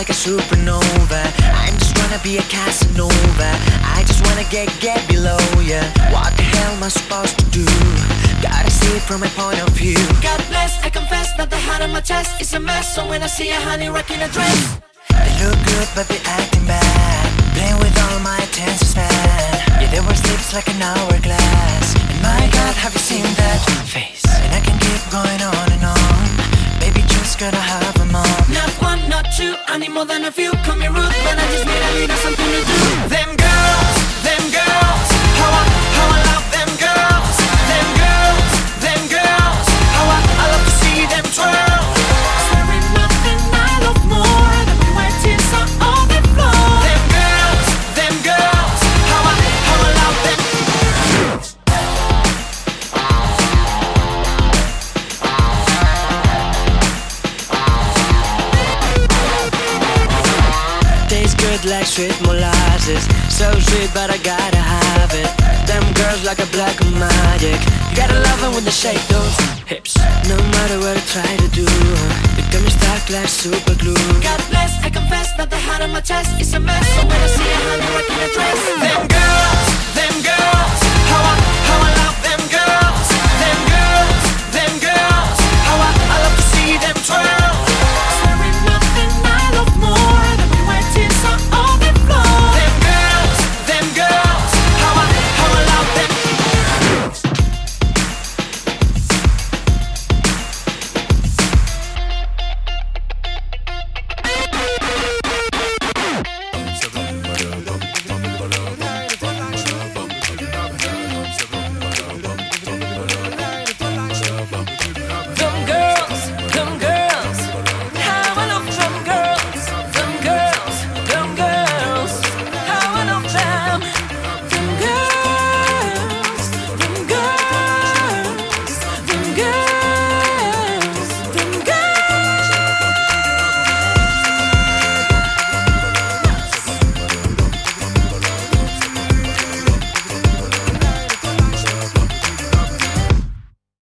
like a supernova. I'm just wanna be a Casanova. I just wanna get below ya. What the hell am I supposed to do? Gotta see it from my point of view. God bless, I confess that the heart on my chest is a mess. So when I see a honey rocking a dress, they look good but they acting bad, playing with all my attention span. Yeah, their words lips like an hourglass. And my God, have you seen that face? And I can keep going on and on. Baby, just gotta have them all. Not one, not two, I need more than a few. Call me rude, but I just need a little something to do. Them girls, how I love them girls. Them girls, how I love to see them twirl. There ain't nothing I love more than when my tears are on the floor. Them girls, how I love them. Tastes good like sweet molasses. So sweet but I gotta have it. Them girls like a black magic. You gotta love them when they shake those hips. No matter what I try to do, you got me stuck like super glue. God bless, I confess that the heart on my chest is a mess. So when I see a honey rocking a dress, them girls, how